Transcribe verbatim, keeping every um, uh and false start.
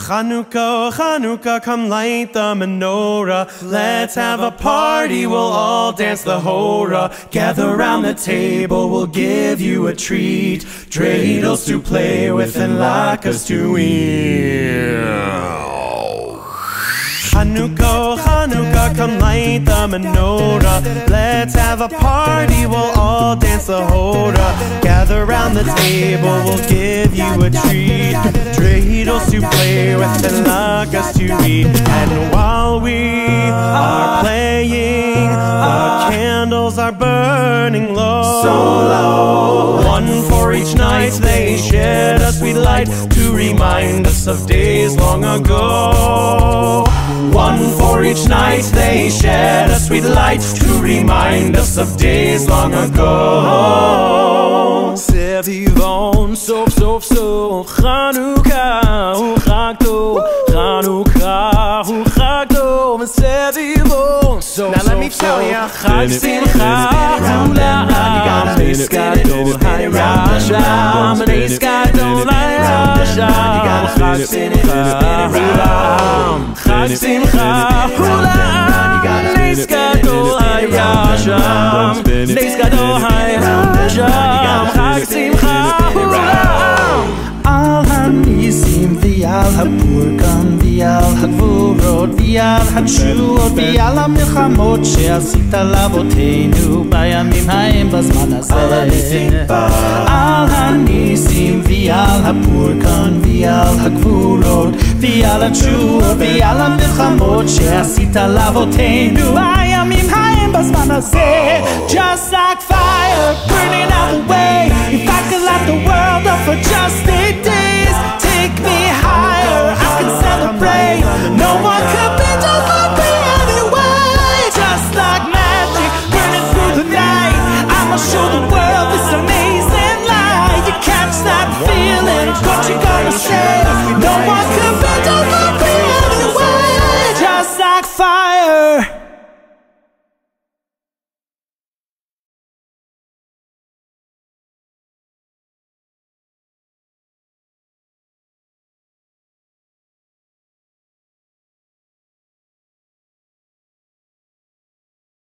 Chanukah, Chanukah, come light the menorah. Let's have a party, we'll all dance the hora. Gather round the table, we'll give you a treat. Dreidels to play with and latkes to eat. Chanukah, Chanukah, come light the menorah. Let's have a party, we'll all dance the hora. Gather round the table, we'll give you a treat. Dreidels to play with and latkes to eat. And while we are playing, the candles are burning low. So low. One for each night they shed a sweet light to remind us of days long ago. One for each night they shed a sweet light to remind us of days long ago. Sevivon, sof sof sof, Chanukah hu chag tov, Chanukah hu chag tov, Sevivon, sof sof sof. Now let me tell ya, Chag simcha ha'olam, Nes gadol hayasham, Nes gadol hayasham, Chag simcha ha'olam, Chag simcha ha'olam, Nes gadol hayasham, Nes gadol hayasham, Chag simcha ha'olam. Al hanisim v'al hapurkan v'al hagvurot v'al hatshuot v'al hamilchamot she'asita lavoteinu bayamim ha'em b'zman hazeh. Al hanisim v'al hapurkan v'al hagvurot v'al hatshuot v'al hamilchamot she'asita lavoteinu bayamim ha'em b'zman hazeh. Just like fire burning out the way,